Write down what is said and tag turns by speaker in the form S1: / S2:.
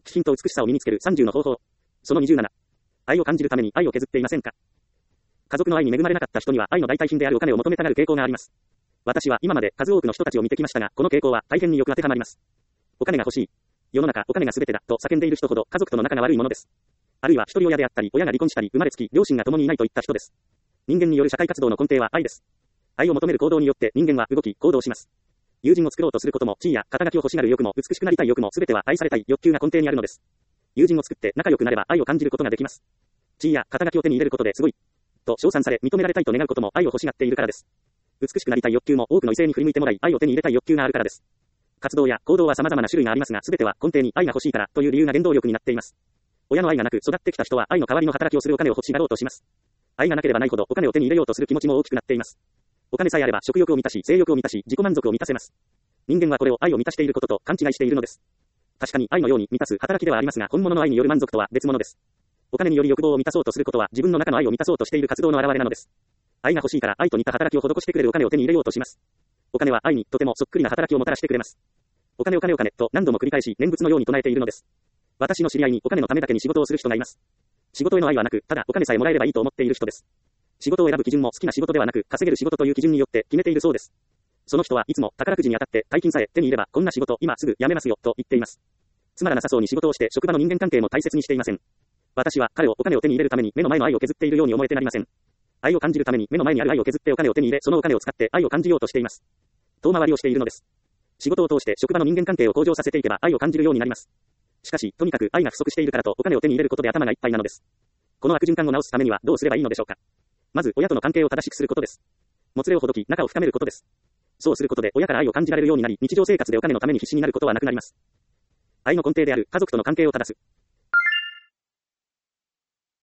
S1: 気品と美しさを身につける30の方法。その27。愛を感じるために愛を削っていませんか？家族の愛に恵まれなかった人には愛の代替品であるお金を求めたがる傾向があります。私は今まで数多くの人たちを見てきましたが、この傾向は大変によく当てはまります。お金が欲しい。世の中お金が全てだと叫んでいる人ほど家族との仲が悪いものです。あるいは一人親であったり、親が離婚したり、生まれつき両親が共にいないといった人です。人間による社会活動の根底は愛です。愛を求める行動によって人間は動き、行動します。友人を作ろうとすることも、地位や肩書きを欲しがる欲も、美しくなりたい欲も、全ては愛されたい欲求が根底にあるのです。友人を作って仲良くなれば愛を感じることができます。地位や肩書きを手に入れることですごいと称賛され、認められたいと願うことも愛を欲しがっているからです。美しくなりたい欲求も多くの異性に振り向いてもらい、愛を手に入れたい欲求があるからです。活動や行動は様々な種類がありますが、全ては根底に愛が欲しいからという理由が原動力になっています。親の愛がなく育ってきた人は愛の代わりの働きをするお金を欲しがろうとします。愛がなければないほどお金を手に入れようとする気持ちも大きくなっています。お金さえあれば食欲を満たし、性欲を満たし、自己満足を満たせます。人間はこれを愛を満たしていることと勘違いしているのです。確かに愛のように満たす働きではありますが、本物の愛による満足とは別物です。お金により欲望を満たそうとすることは自分の中の愛を満たそうとしている活動の表れなのです。愛が欲しいから愛と似た働きを施してくれるお金を手に入れようとします。お金は愛にとてもそっくりな働きをもたらしてくれます。お金お金お金と何度も繰り返し念仏のように唱えているのです。私の知り合いにお金のためだけに仕事をする人がいます。仕事への愛はなく、ただお金さえもらえればいいと思っている人です。仕事を選ぶ基準も好きな仕事ではなく、稼げる仕事という基準によって決めているそうです。その人はいつも宝くじに当たって大金さえ手に入ればこんな仕事今すぐ辞めますよと言っています。つまらなさそうに仕事をして職場の人間関係も大切にしていません。私は彼をお金を手に入れるために目の前の愛を削っているように思えてなりません。愛を感じるために目の前にある愛を削ってお金を手に入れ、そのお金を使って愛を感じようとしています。遠回りをしているのです。仕事を通して職場の人間関係を向上させていけば愛を感じるようになります。しかし、とにかく愛が不足しているからとお金を手に入れることで頭がいっぱいなのです。この悪循環を直すためにはどうすればいいのでしょうか。まず、親との関係を正しくすることです。もつれをほどき、仲を深めることです。そうすることで親から愛を感じられるようになり、日常生活でお金のために必死になることはなくなります。愛の根底である家族との関係を正す。